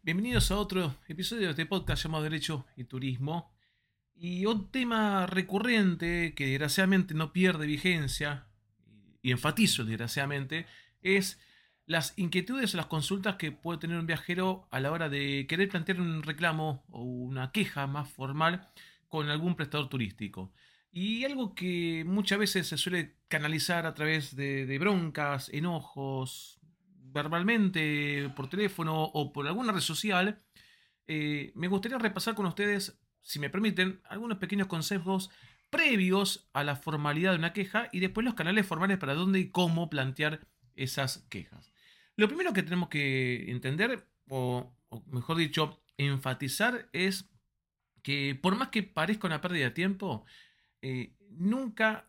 Bienvenidos a otro episodio de este podcast llamado Derecho y Turismo. Y un tema recurrente que desgraciadamente no pierde vigencia, y enfatizo desgraciadamente, es las inquietudes o las consultas que puede tener un viajero a la hora de querer plantear un reclamo o una queja más formal con algún prestador turístico. Y algo que muchas veces se suele canalizar a través de broncas, enojos, verbalmente, por teléfono o por alguna red social. Me gustaría repasar con ustedes, si me permiten, algunos pequeños consejos previos a la formalidad de una queja y después los canales formales para dónde y cómo plantear esas quejas. Lo primero que tenemos que entender, o mejor dicho, enfatizar es que por más que parezca una pérdida de tiempo, nunca,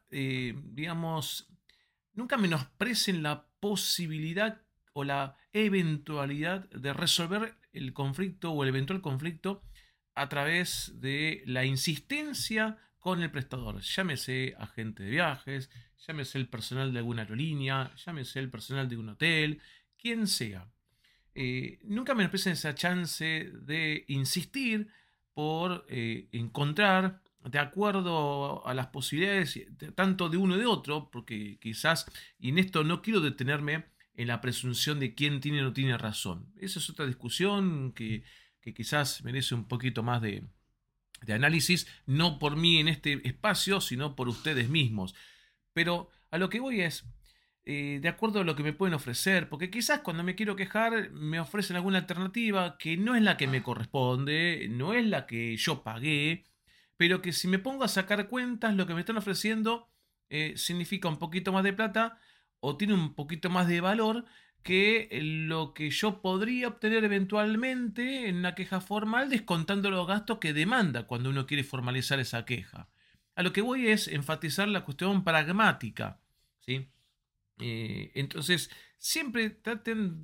nunca menosprecien la posibilidad o la eventualidad de resolver el conflicto o el eventual conflicto a través de la insistencia con el prestador. Llámese agente de viajes, llámese el personal de alguna aerolínea, llámese el personal de un hotel, quien sea. Nunca menosprecien esa chance de insistir por encontrar de acuerdo a las posibilidades tanto de uno y de otro, porque quizás, y en esto no quiero detenerme en la presunción de quién tiene o no tiene razón. Esa es otra discusión que quizás merece un poquito más de análisis, no por mí en este espacio, sino por ustedes mismos. Pero a lo que voy es, de acuerdo a lo que me pueden ofrecer, porque quizás cuando me quiero quejar me ofrecen alguna alternativa que no es la que me corresponde, no es la que yo pagué, pero que si me pongo a sacar cuentas, lo que me están ofreciendo significa un poquito más de plata o tiene un poquito más de valor que lo que yo podría obtener eventualmente en una queja formal descontando los gastos que demanda cuando uno quiere formalizar esa queja. A lo que voy es enfatizar la cuestión pragmática, ¿sí? Entonces, siempre traten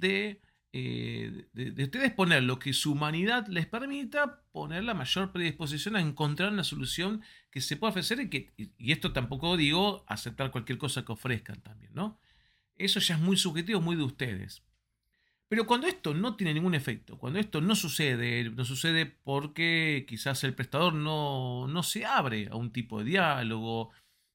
de ustedes poner lo que su humanidad les permita, poner la mayor predisposición a encontrar una solución que se pueda ofrecer y esto tampoco digo aceptar cualquier cosa que ofrezcan también, ¿no? Eso ya es muy subjetivo, muy de ustedes. Pero cuando esto no tiene ningún efecto, cuando esto no sucede porque quizás el prestador no se abre a un tipo de diálogo,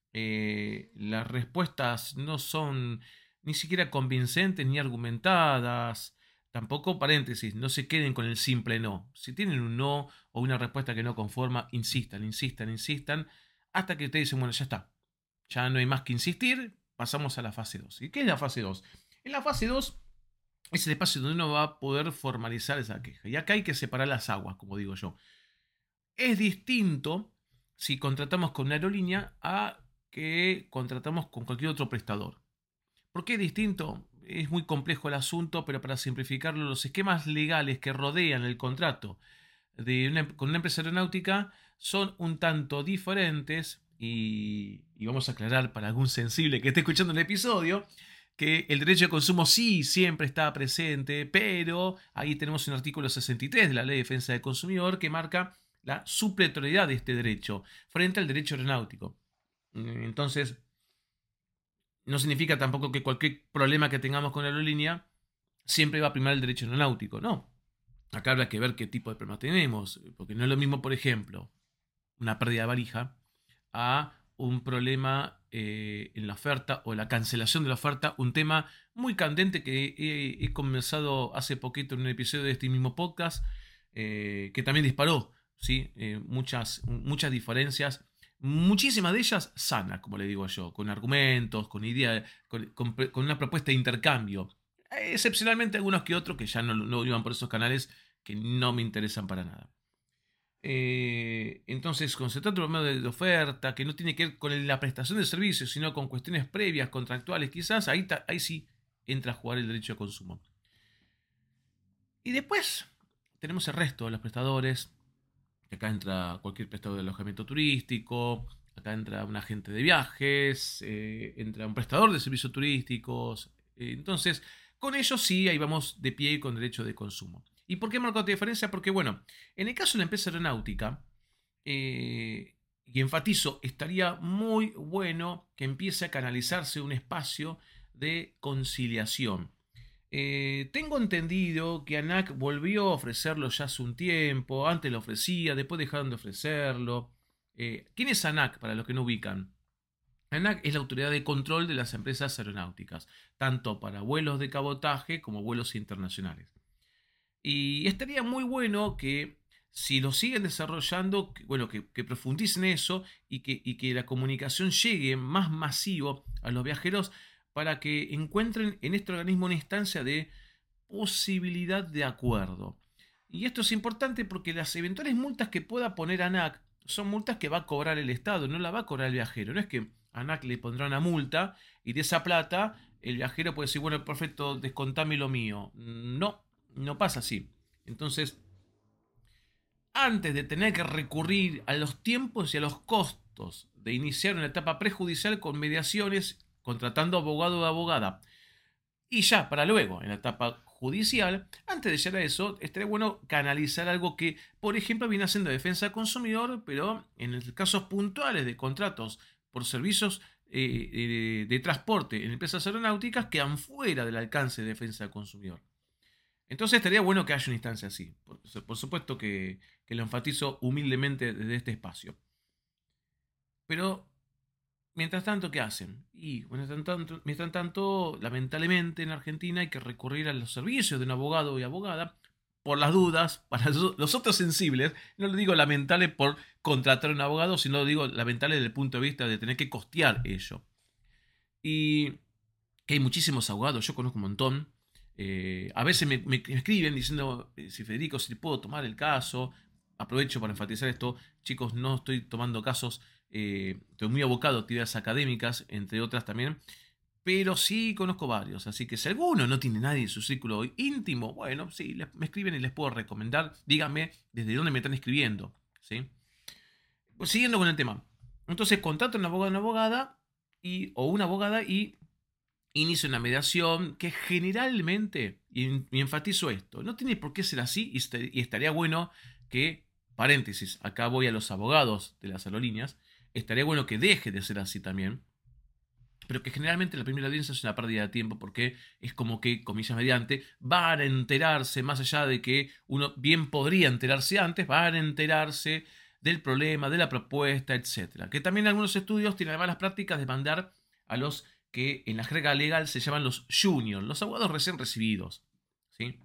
las respuestas no son ni siquiera convincentes ni argumentadas, tampoco paréntesis, no se queden con el simple no. Si tienen un no o una respuesta que no conforma, insistan, insistan, insistan, hasta que ustedes dicen, bueno, ya está, ya no hay más que insistir, pasamos a la fase 2. ¿Y qué es la fase 2? En la fase 2 es el espacio donde uno va a poder formalizar esa queja. Y acá hay que separar las aguas, como digo yo. Es distinto si contratamos con una aerolínea a que contratamos con cualquier otro prestador. ¿Por qué es distinto? Es muy complejo el asunto, pero para simplificarlo, los esquemas legales que rodean el contrato con una empresa aeronáutica son un tanto diferentes y vamos a aclarar para algún sensible que esté escuchando el episodio que el derecho de consumo sí siempre está presente, pero ahí tenemos un artículo 63 de la Ley de Defensa del Consumidor que marca la supletoriedad de este derecho frente al derecho aeronáutico. Entonces, no significa tampoco que cualquier problema que tengamos con la aerolínea siempre va a primar el derecho aeronáutico, no. Acá habrá que ver qué tipo de problema tenemos, porque no es lo mismo, por ejemplo, una pérdida de valija a un problema en la oferta o la cancelación de la oferta, un tema muy candente que he comenzado hace poquito en un episodio de este mismo podcast, que también disparó, ¿sí? Muchas diferencias, muchísimas de ellas sanas, como le digo yo, con argumentos, con ideas, con una propuesta de intercambio. Excepcionalmente algunos que otros que ya no iban por esos canales que no me interesan para nada. Entonces, cuando se trata de un medio de oferta que no tiene que ver con la prestación de servicios, sino con cuestiones previas, contractuales, quizás ahí sí entra a jugar el derecho de consumo. Y después tenemos el resto de los prestadores. Acá entra cualquier prestador de alojamiento turístico, acá entra un agente de viajes, entra un prestador de servicios turísticos. Entonces, con ellos sí, ahí vamos de pie con derecho de consumo. ¿Y por qué marco esta diferencia? Porque, bueno, en el caso de la empresa aeronáutica, y enfatizo, estaría muy bueno que empiece a canalizarse un espacio de conciliación. Tengo entendido que ANAC volvió a ofrecerlo ya hace un tiempo, antes lo ofrecía, después dejaron de ofrecerlo. ¿Quién es ANAC para los que no ubican? ANAC es la autoridad de control de las empresas aeronáuticas, tanto para vuelos de cabotaje como vuelos internacionales. Y estaría muy bueno que si lo siguen desarrollando, bueno, que profundicen eso y que la comunicación llegue más masivo a los viajeros para que encuentren en este organismo una instancia de posibilidad de acuerdo. Y esto es importante porque las eventuales multas que pueda poner ANAC son multas que va a cobrar el Estado, no la va a cobrar el viajero. No es que ANAC le pondrá una multa y de esa plata el viajero puede decir, bueno, perfecto, descontame lo mío. No, no pasa así. Entonces, antes de tener que recurrir a los tiempos y a los costos de iniciar una etapa prejudicial con mediaciones, contratando abogado o abogada, y ya para luego, en la etapa judicial, antes de llegar a eso, estaría bueno canalizar algo que, por ejemplo, viene haciendo defensa del consumidor, pero en casos puntuales de contratos por servicios de transporte en empresas aeronáuticas quedan fuera del alcance de defensa del consumidor. Entonces estaría bueno que haya una instancia así. Por supuesto que lo enfatizo humildemente desde este espacio. Pero, mientras tanto, ¿qué hacen? Y mientras tanto, lamentablemente en Argentina hay que recurrir a los servicios de un abogado y abogada por las dudas, para los otros sensibles. No lo digo lamentable por contratar a un abogado, sino lo digo lamentable desde el punto de vista de tener que costear ello. Y que hay muchísimos abogados, yo conozco un montón. A veces me escriben diciendo si Federico, si puedo tomar el caso. Aprovecho para enfatizar esto, chicos, no estoy tomando casos, estoy muy abocado a actividades académicas, entre otras también, pero sí conozco varios, así que si alguno no tiene nadie en su círculo íntimo, bueno, sí, me escriben y les puedo recomendar, díganme desde dónde me están escribiendo, ¿sí? Pues siguiendo con el tema, entonces contrato a un abogado o una abogada, o una abogada y inicia una mediación que generalmente, y enfatizo esto, no tiene por qué ser así y estaría bueno que, paréntesis, acá voy a los abogados de las aerolíneas, estaría bueno que deje de ser así también, pero que generalmente la primera audiencia es una pérdida de tiempo porque es como que, comillas mediante, van a enterarse, más allá de que uno bien podría enterarse antes, van a enterarse del problema, de la propuesta, etcétera. Que también algunos estudios tienen además las prácticas de mandar a los que en la jerga legal se llaman los juniors, los abogados recién recibidos, ¿sí?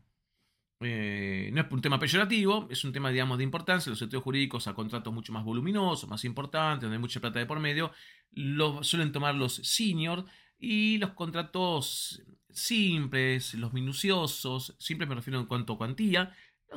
No es un tema peyorativo, es un tema, digamos, de importancia. Los estudios jurídicos a contratos mucho más voluminosos, más importantes, donde hay mucha plata de por medio, lo suelen tomar los senior, y los contratos simples, los minuciosos, simples me refiero en cuanto a cuantía, no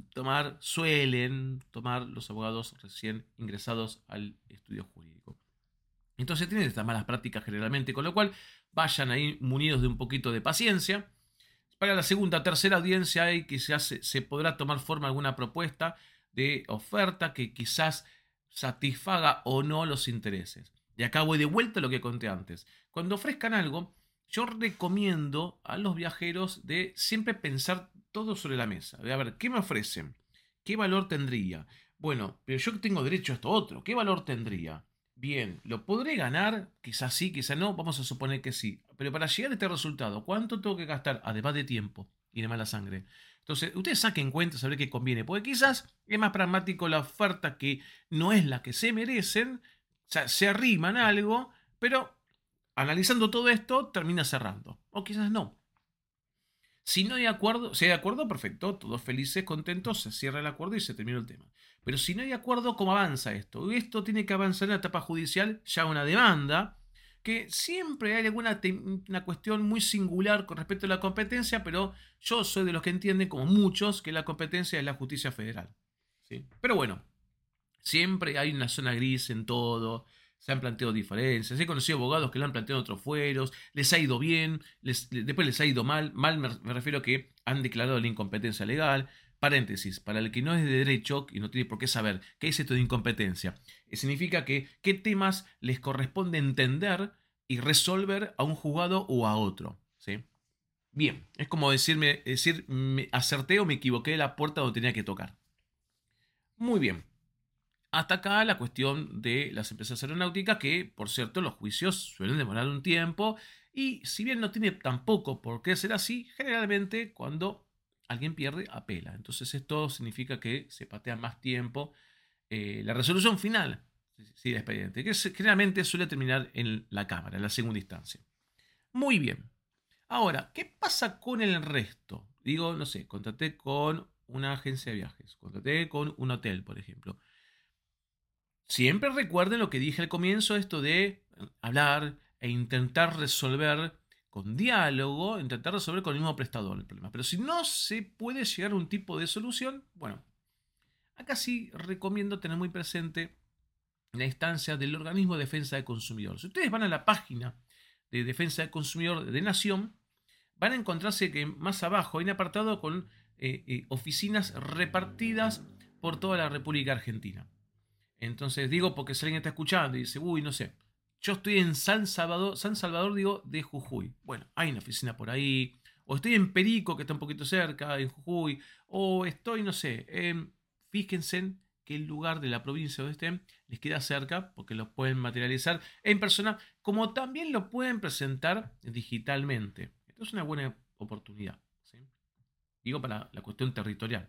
suelen tomar los abogados recién ingresados al estudio jurídico. Entonces tienen estas malas prácticas generalmente, con lo cual vayan ahí munidos de un poquito de paciencia. Para la segunda o tercera audiencia hay quizás se podrá tomar forma alguna propuesta de oferta que quizás satisfaga o no los intereses. Y acá voy de vuelta a lo que conté antes. Cuando ofrezcan algo, yo recomiendo a los viajeros de siempre pensar todo sobre la mesa. De a ver, ¿qué me ofrecen? ¿Qué valor tendría? Bueno, pero yo tengo derecho a esto otro. ¿Qué valor tendría? Bien, ¿lo podré ganar? Quizás sí, quizás no, vamos a suponer que sí. Pero para llegar a este resultado, ¿cuánto tengo que gastar? Además de tiempo y de mala sangre. Entonces, ustedes saquen cuenta sobre qué conviene, porque quizás es más pragmático la oferta que no es la que se merecen, o sea, se arriman a algo, pero analizando todo esto termina cerrando. O quizás no. Si no hay acuerdo, si hay acuerdo, perfecto, todos felices, contentos, se cierra el acuerdo y se termina el tema. Pero si no hay acuerdo, ¿cómo avanza esto? Esto tiene que avanzar en la etapa judicial, ya una demanda, que siempre hay una cuestión muy singular con respecto a la competencia, pero yo soy de los que entienden, como muchos, que la competencia es la justicia federal. ¿Sí? Pero bueno, siempre hay una zona gris en todo. Se han planteado diferencias. He conocido abogados que lo han planteado en otros fueros. Les ha ido bien. Después les ha ido mal. Mal me refiero a que han declarado la incompetencia legal. Paréntesis. Para el que no es de derecho y no tiene por qué saber qué es esto de incompetencia, significa que qué temas les corresponde entender y resolver a un juzgado o a otro. ¿Sí? Bien. Es como decir, me acerté o me equivoqué de la puerta donde tenía que tocar. Muy bien. Hasta acá la cuestión de las empresas aeronáuticas, que por cierto los juicios suelen demorar un tiempo Y si bien no tiene tampoco por qué ser así, generalmente cuando alguien pierde, apela. Entonces esto significa que se patea más tiempo la resolución final del expediente, que generalmente suele terminar en la Cámara, en la segunda instancia. Muy bien. Ahora, ¿qué pasa con el resto? Digo, no sé, contraté con una agencia de viajes, contraté con un hotel, por ejemplo. Siempre recuerden lo que dije al comienzo, esto de hablar e intentar resolver con diálogo, intentar resolver con el mismo prestador el problema. Pero si no se puede llegar a un tipo de solución, bueno, acá sí recomiendo tener muy presente la instancia del organismo de defensa del consumidor. Si ustedes van a la página de defensa del consumidor de Nación, van a encontrarse que más abajo hay un apartado con oficinas repartidas por toda la República Argentina. Entonces digo, porque si alguien está escuchando y dice, uy, no sé, yo estoy en San Salvador, digo, de Jujuy. Bueno, hay una oficina por ahí. O estoy en Perico, que está un poquito cerca, en Jujuy. O estoy, no sé, fíjense que el lugar de la provincia donde estén les queda cerca, porque lo pueden materializar en persona, como también lo pueden presentar digitalmente. Esto es una buena oportunidad, ¿sí? Digo, para la cuestión territorial.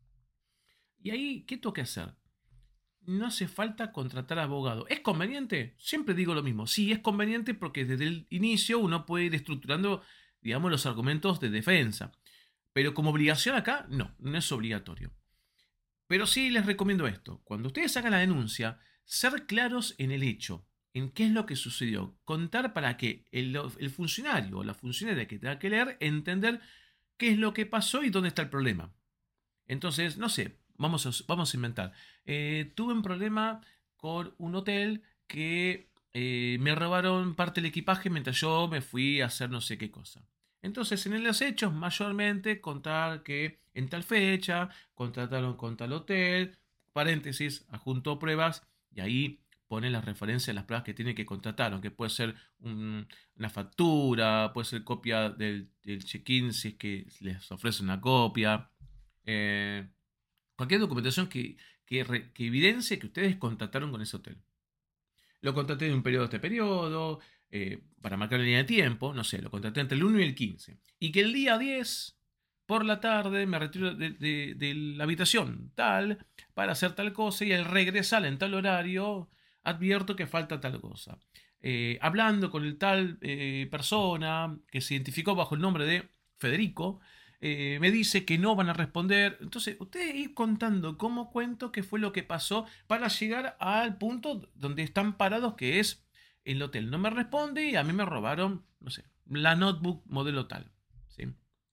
Y ahí, ¿qué tengo que hacer? No hace falta contratar abogado. ¿Es conveniente? Siempre digo lo mismo. Sí, es conveniente porque desde el inicio uno puede ir estructurando, digamos, los argumentos de defensa. Pero como obligación acá, no, no es obligatorio. Pero sí les recomiendo esto. Cuando ustedes hagan la denuncia, ser claros en el hecho, en qué es lo que sucedió. Contar para que el funcionario o la funcionaria que tenga que leer, entender qué es lo que pasó y dónde está el problema. Entonces, no sé, vamos a inventar. Tuve un problema con un hotel que me robaron parte del equipaje mientras yo me fui a hacer no sé qué cosa. Entonces, en los hechos, mayormente contar que en tal fecha contrataron con tal hotel, paréntesis, adjunto pruebas, y ahí pone las referencias de las pruebas que tiene que contratar, aunque puede ser una factura, puede ser copia del check-in si es que les ofrece una copia. Eh, Cualquier documentación que evidencie que ustedes contrataron con ese hotel. Lo contraté de un periodo a este periodo, para marcar la línea de tiempo, no sé, lo contraté entre el 1 y el 15. Y que el día 10, por la tarde, me retiro de la habitación tal, para hacer tal cosa, y al regresar en tal horario, advierto que falta tal cosa. Hablando con el tal persona que se identificó bajo el nombre de Federico, me dice que no van a responder. Entonces, ustedes ir contando cómo cuento qué fue lo que pasó para llegar al punto donde están parados, que es el hotel. No me responde y a mí me robaron, no sé, la notebook modelo tal. ¿Sí?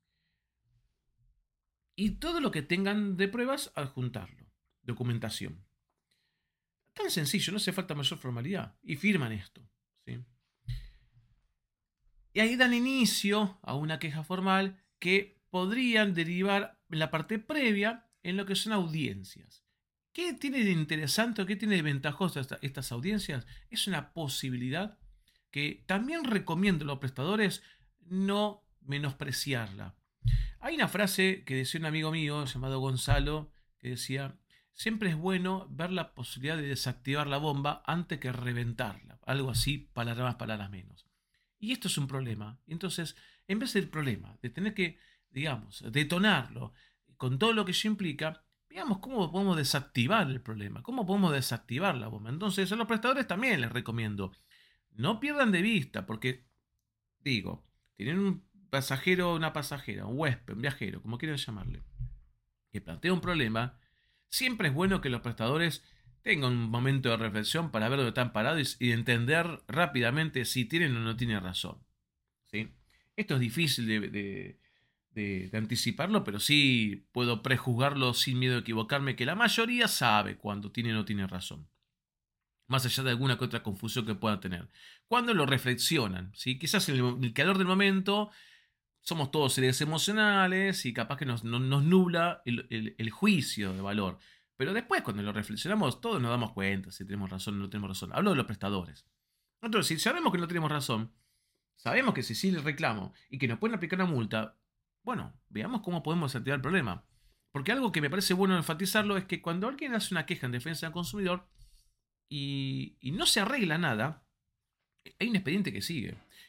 Y todo lo que tengan de pruebas, adjuntarlo. Documentación. Tan sencillo, no hace falta mayor formalidad. Y firman esto. ¿Sí? Y ahí dan inicio a una queja formal que podrían derivar en la parte previa en lo que son audiencias. ¿Qué tiene de interesante o qué tiene de ventajoso estas audiencias? Es una posibilidad que también recomiendo a los prestadores no menospreciarla. Hay una frase que decía un amigo mío llamado Gonzalo, que decía, siempre es bueno ver la posibilidad de desactivar la bomba antes que reventarla. Algo así, palabras más, palabras menos. Y esto es un problema. Entonces, en vez del problema, de tener que, digamos, detonarlo con todo lo que eso implica, veamos cómo podemos desactivar el problema, cómo podemos desactivar la bomba. Entonces, a los prestadores también les recomiendo, no pierdan de vista, porque, digo, tienen un pasajero, una pasajera, un huésped, un viajero, como quieran llamarle, que plantea un problema, siempre es bueno que los prestadores tengan un momento de reflexión para ver dónde están parados y entender rápidamente si tienen o no tienen razón. ¿Sí? Esto es difícil de anticiparlo, pero sí puedo prejuzgarlo sin miedo a equivocarme, que la mayoría sabe cuando tiene o no tiene razón. Más allá de alguna que otra confusión que puedan tener. Cuando lo reflexionan, ¿sí? Quizás en el calor del momento somos todos seres emocionales y capaz que nos nubla el juicio de valor. Pero después, cuando lo reflexionamos, todos nos damos cuenta si tenemos razón o no tenemos razón. Hablo de los prestadores. Entonces, si sabemos que no tenemos razón, sabemos que si sí le reclamo y que nos pueden aplicar una multa, bueno, veamos cómo podemos desactivar el problema. Porque algo que me parece bueno enfatizarlo es que cuando alguien hace una queja en defensa del consumidor y no se arregla nada, hay un expediente que sigue.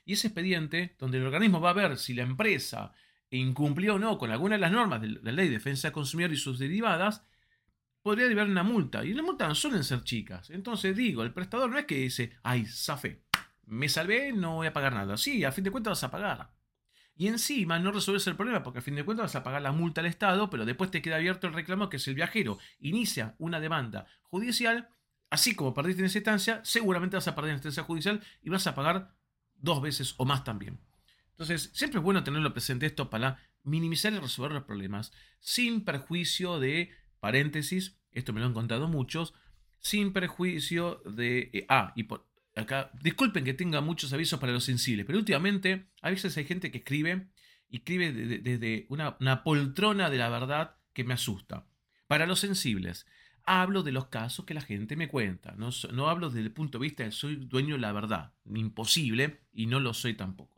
Y ese expediente, donde el organismo va a ver si la empresa incumplió o no con alguna de las normas de la ley de defensa del consumidor y sus derivadas, podría derivar una multa. Y las multas no suelen ser chicas. Entonces digo, el prestador no es que dice, ay, zafé, me salvé, no voy a pagar nada. Sí, a fin de cuentas vas a pagar. Y encima no resuelves el problema, porque a fin de cuentas vas a pagar la multa al Estado, pero después te queda abierto el reclamo, que es el viajero inicia una demanda judicial. Así como perdiste en esa instancia, seguramente vas a perder en instancia judicial y vas a pagar 2 veces o más también. Entonces, siempre es bueno tenerlo presente esto para minimizar y resolver los problemas, sin perjuicio de, paréntesis, esto me lo han contado muchos, sin perjuicio de... y por, acá, disculpen que tenga muchos avisos para los sensibles, pero últimamente a veces hay gente que escribe y escribe desde una poltrona de la verdad que me asusta. Para los sensibles, hablo de los casos que la gente me cuenta, no hablo desde el punto de vista de soy dueño de la verdad, imposible, y no lo soy tampoco.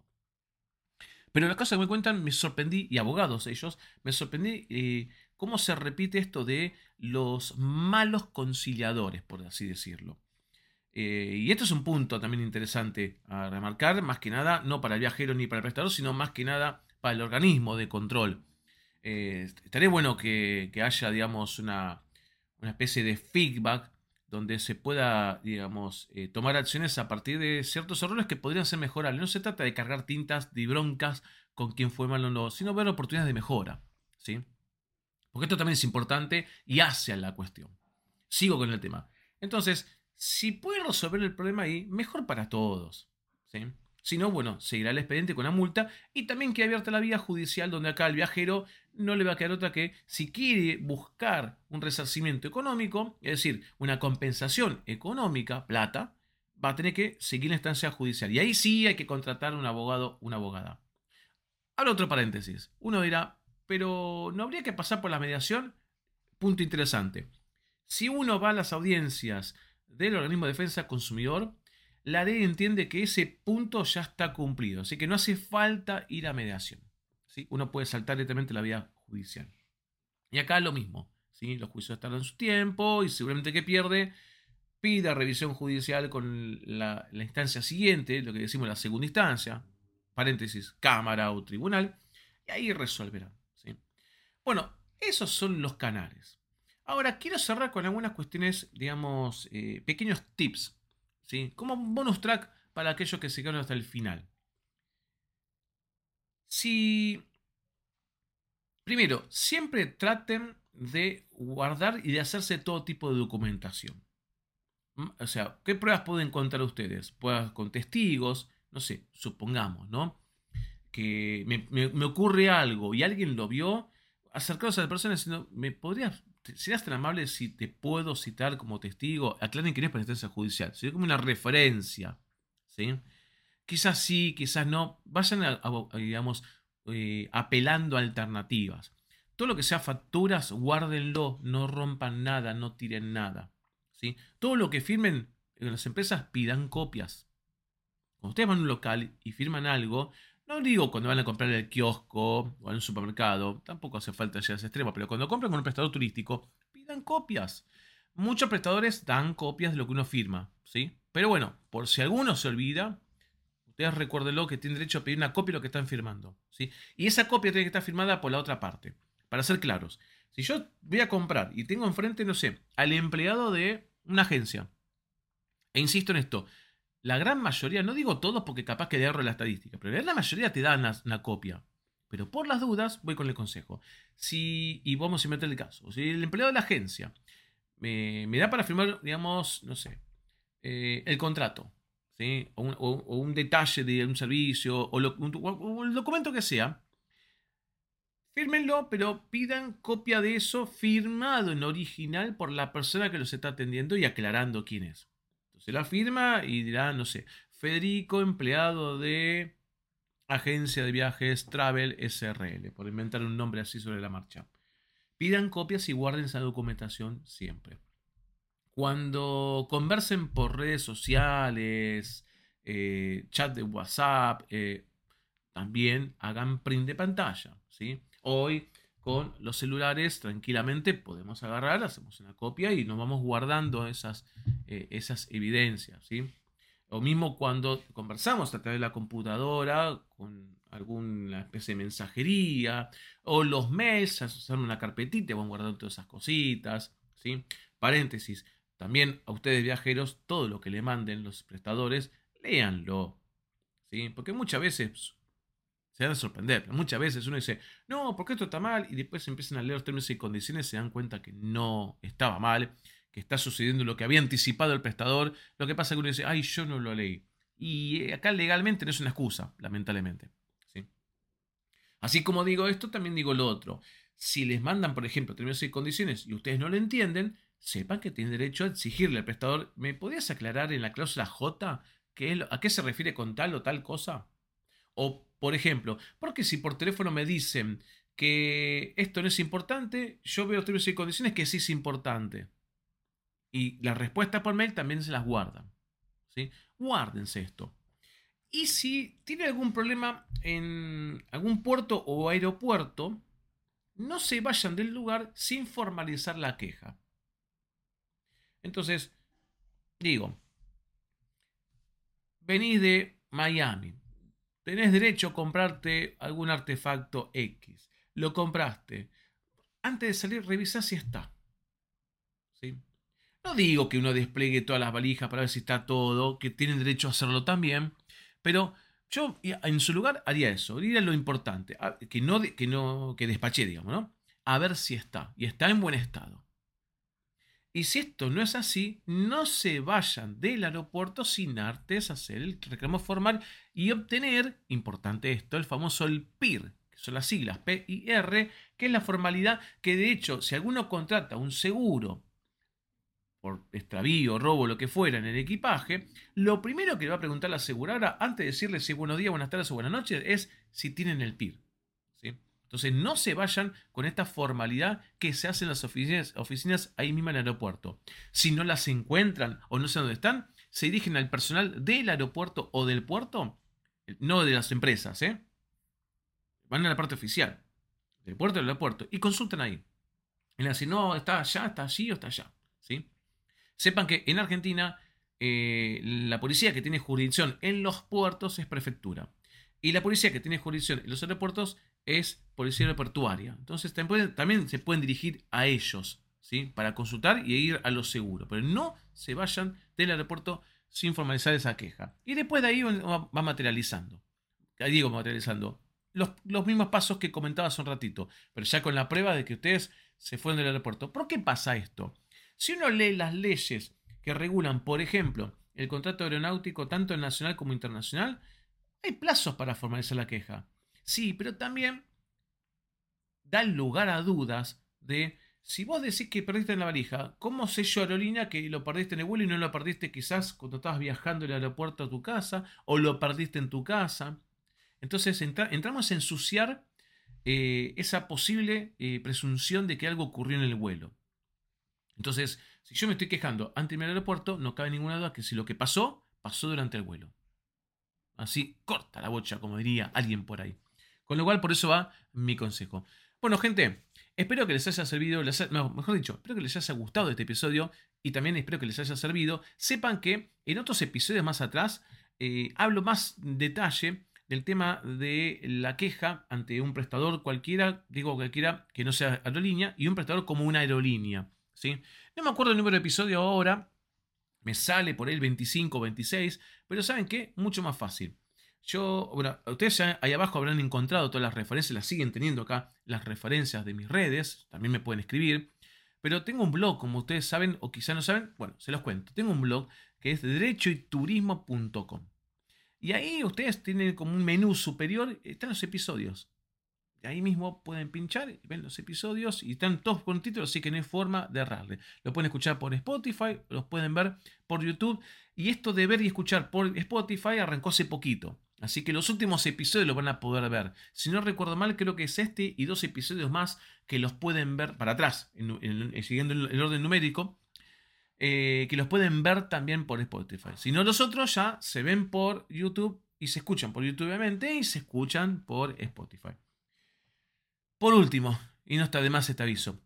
Pero las cosas que me cuentan me sorprendí, y abogados ellos, me sorprendí cómo se repite esto de los malos conciliadores, por así decirlo. Y esto es un punto también interesante a remarcar, más que nada, no para el viajero ni para el prestador, sino más que nada para el organismo de control. Estaría bueno que haya, digamos, una especie de feedback donde se pueda, digamos, tomar acciones a partir de ciertos errores que podrían ser mejorables. No se trata de cargar tintas de broncas con quien fue mal o no, sino ver oportunidades de mejora, ¿sí? Porque esto también es importante y hace a la cuestión. Sigo con el tema. Entonces, si puede resolver el problema ahí, mejor para todos, ¿sí? Si no, bueno, seguirá el expediente con la multa y también queda abierta la vía judicial donde acá el viajero no le va a quedar otra que si quiere buscar un resarcimiento económico, es decir, una compensación económica, plata, va a tener que seguir la instancia judicial. Y ahí sí hay que contratar un abogado, una abogada. Ahora otro paréntesis. Uno dirá, pero ¿no habría que pasar por la mediación? Punto interesante. Si uno va a las audiencias del organismo de defensa del consumidor, la ley entiende que ese punto ya está cumplido, así que no hace falta ir a mediación, ¿sí? Uno puede saltar directamente la vía judicial. Y acá lo mismo, ¿sí? Los juicios tardan su tiempo y seguramente que pierde, pida revisión judicial con la instancia siguiente, lo que decimos la segunda instancia, paréntesis, cámara o tribunal, y ahí resolverán, ¿sí? Bueno, esos son los canales. Ahora, quiero cerrar con algunas cuestiones, digamos, pequeños tips, ¿sí? Como un bonus track para aquellos que se quedaron hasta el final. Si, primero, siempre traten de guardar y de hacerse todo tipo de documentación. O sea, ¿qué pruebas pueden encontrar ustedes? Pruebas con testigos, no sé, supongamos, ¿no? Que me ocurre algo y alguien lo vio, acercaros a la persona diciendo, serías tan amable si te puedo citar como testigo? Aclaren que no es para instancia judicial, sería como una referencia, ¿sí? Quizás sí, quizás no. Vayan, digamos, apelando a alternativas. Todo lo que sea facturas, guárdenlo, no rompan nada, no tiren nada, ¿sí? Todo lo que firmen en las empresas, pidan copias. Cuando ustedes van a un local y firman algo, no digo cuando van a comprar en el kiosco o en un supermercado, tampoco hace falta llegar a ese extremo, pero cuando compran con un prestador turístico, pidan copias. Muchos prestadores dan copias de lo que uno firma, ¿sí? Pero bueno, por si alguno se olvida, ustedes recuérdenlo que tienen derecho a pedir una copia de lo que están firmando, ¿sí? Y esa copia tiene que estar firmada por la otra parte. Para ser claros, si yo voy a comprar y tengo enfrente, no sé, al empleado de una agencia, e insisto en esto, la gran mayoría, no digo todos porque capaz que de erro la estadística, pero la mayoría te da una copia. Pero por las dudas voy con el consejo. Si, y vamos a meter el caso, si el empleado de la agencia me da para firmar, digamos, no sé, el contrato, ¿sí? O un detalle de un servicio, o el documento que sea, fírmenlo, pero pidan copia de eso firmado en original por la persona que los está atendiendo y aclarando quién es. Entonces la firma y dirá, no sé, Federico, empleado de agencia de viajes Travel SRL, por inventar un nombre así sobre la marcha. Pidan copias y guarden esa documentación siempre. Cuando conversen por redes sociales, chat de WhatsApp, también hagan print de pantalla, ¿sí? Hoy con los celulares tranquilamente podemos agarrar, hacemos una copia y nos vamos guardando esas evidencias, ¿sí? O mismo cuando conversamos a través de la computadora con alguna especie de mensajería o los mails, hacer una carpetita, van guardando todas esas cositas, ¿sí? Paréntesis, también a ustedes viajeros, todo lo que le manden los prestadores, léanlo, ¿sí? Porque muchas veces se van a sorprender. Muchas veces uno dice, no, porque esto está mal, y después empiezan a leer los términos y condiciones, se dan cuenta que no estaba mal, que está sucediendo lo que había anticipado el prestador. Lo que pasa es que uno dice, ay, yo no lo leí. Y acá legalmente no es una excusa, lamentablemente. ¿Sí? Así como digo esto, también digo lo otro. Si les mandan, por ejemplo, términos y condiciones y ustedes no lo entienden, sepan que tienen derecho a exigirle al prestador, ¿me podías aclarar en la cláusula J a qué se refiere con tal o tal cosa? O, por ejemplo, porque si por teléfono me dicen que esto no es importante, yo veo términos y condiciones que sí es importante. Y la respuesta por mail también se las guardan. ¿Sí? Guárdense esto. Y si tiene algún problema en algún puerto o aeropuerto, no se vayan del lugar sin formalizar la queja. Entonces, digo, venís de Miami, tenés derecho a comprarte algún artefacto X. Lo compraste. Antes de salir, revisá si está. ¿Sí? No digo que uno despliegue todas las valijas para ver si está todo, que tienen derecho a hacerlo también, pero yo en su lugar haría eso, haría lo importante, que despaché, digamos, ¿no? A ver si está, y está en buen estado. Y si esto no es así, no se vayan del aeropuerto sin antes hacer el reclamo formal y obtener, importante esto, el famoso el PIR, que son las siglas PIR, que es la formalidad que de hecho, si alguno contrata un seguro por extravío, robo, lo que fuera en el equipaje, lo primero que le va a preguntar la aseguradora antes de decirle si buenos días, buenas tardes o buenas noches es si tienen el PIR. ¿Sí? Entonces no se vayan con esta formalidad que se hace en las oficinas ahí mismo en el aeropuerto. Si no las encuentran o no saben dónde están, se dirigen al personal del aeropuerto o del puerto, no de las empresas, ¿eh? Van a la parte oficial, del puerto al aeropuerto, y consultan ahí. Y le dicen, no, está allá, está allí o está allá. ¿Sí? Sepan que en Argentina la policía que tiene jurisdicción en los puertos es prefectura. Y la policía que tiene jurisdicción en los aeropuertos es policía aeroportuaria. Entonces también se pueden dirigir a ellos, ¿sí? Para consultar y ir a lo seguro. Pero no se vayan del aeropuerto sin formalizar esa queja. Y después de ahí va materializando. Ahí digo materializando. Los mismos pasos que comentaba hace un ratito. Pero ya con la prueba de que ustedes se fueron del aeropuerto. ¿Por qué pasa esto? Si uno lee las leyes que regulan, por ejemplo, el contrato aeronáutico tanto nacional como internacional, hay plazos para formalizar la queja. Sí, pero también da lugar a dudas de si vos decís que perdiste en la valija, ¿cómo sé yo, aerolínea, que lo perdiste en el vuelo y no lo perdiste quizás cuando estabas viajando del aeropuerto a tu casa o lo perdiste en tu casa? Entonces entramos a ensuciar esa posible presunción de que algo ocurrió en el vuelo. Entonces, si yo me estoy quejando ante mi aeropuerto, no cabe ninguna duda que si lo que pasó, pasó durante el vuelo. Así, corta la bocha, como diría alguien por ahí. Con lo cual, por eso va mi consejo. Bueno, gente, espero que les haya servido, mejor dicho, espero que les haya gustado este episodio y también espero que les haya servido. Sepan que en otros episodios más atrás hablo más detalle del tema de la queja ante un prestador cualquiera, digo cualquiera que no sea aerolínea, y un prestador como una aerolínea. ¿Sí? No me acuerdo el número de episodio ahora, me sale por ahí el 25 o 26, pero ¿saben qué? Mucho más fácil. Bueno, ustedes ya ahí abajo habrán encontrado todas las referencias, las siguen teniendo acá, las referencias de mis redes, también me pueden escribir. Pero tengo un blog, como ustedes saben o quizá no saben, bueno, se los cuento. Tengo un blog que es derechoyturismo.com. Y ahí ustedes tienen como un menú superior, están los episodios. Ahí mismo pueden pinchar y ven los episodios y están todos con títulos, así que no hay forma de errarle. Lo pueden escuchar por Spotify, los pueden ver por YouTube. Y esto de ver y escuchar por Spotify arrancó hace poquito. Así que los últimos episodios los van a poder ver. Si no recuerdo mal, creo que es este y 2 episodios más que los pueden ver para atrás, siguiendo el orden numérico, que los pueden ver también por Spotify. Si no, los otros ya se ven por YouTube y se escuchan por YouTube obviamente y se escuchan por Spotify. Por último, y no está de más este aviso,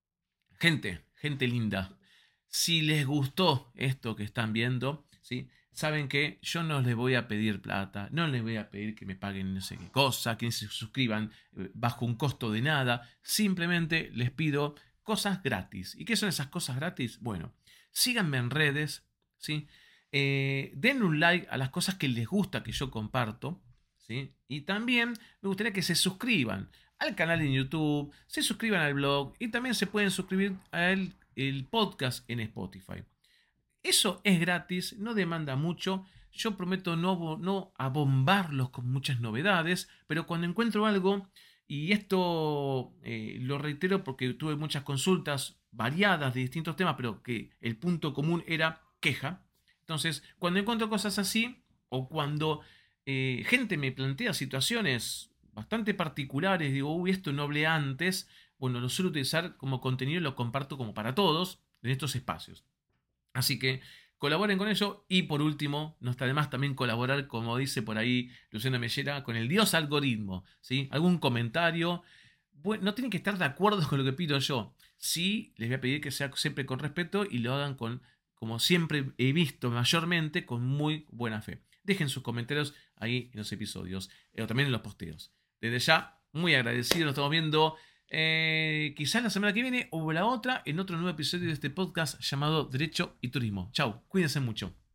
gente linda, si les gustó esto que están viendo, ¿sí? saben que yo no les voy a pedir plata, no les voy a pedir que me paguen no sé qué cosa, que se suscriban bajo un costo de nada, simplemente les pido cosas gratis. ¿Y qué son esas cosas gratis? Bueno, síganme en redes, ¿sí? Den un like a las cosas que les gusta que yo comparto, ¿sí? Y también me gustaría que se suscriban al canal en YouTube, se suscriban al blog y también se pueden suscribir al el podcast en Spotify. Eso es gratis, no demanda mucho. Yo prometo no abombarlos con muchas novedades, pero cuando encuentro algo, y esto lo reitero porque tuve muchas consultas variadas de distintos temas, pero que el punto común era queja. Entonces, cuando encuentro cosas así, o cuando gente me plantea situaciones bastante particulares, digo, uy, esto no hablé antes, bueno, lo suelo utilizar como contenido y lo comparto como para todos en estos espacios. Así que colaboren con ello y por último, no está de más también colaborar, como dice por ahí Luciana Mellera, con el dios algoritmo, ¿sí? Algún comentario. Bueno, no tienen que estar de acuerdo con lo que pido yo. Sí, les voy a pedir que sea siempre con respeto y lo hagan con, como siempre he visto mayormente, con muy buena fe. Dejen sus comentarios ahí en los episodios o también en los posteos. Desde ya, muy agradecido, nos estamos viendo quizás la semana que viene o la otra en otro nuevo episodio de este podcast llamado Derecho y Turismo. Chau, cuídense mucho.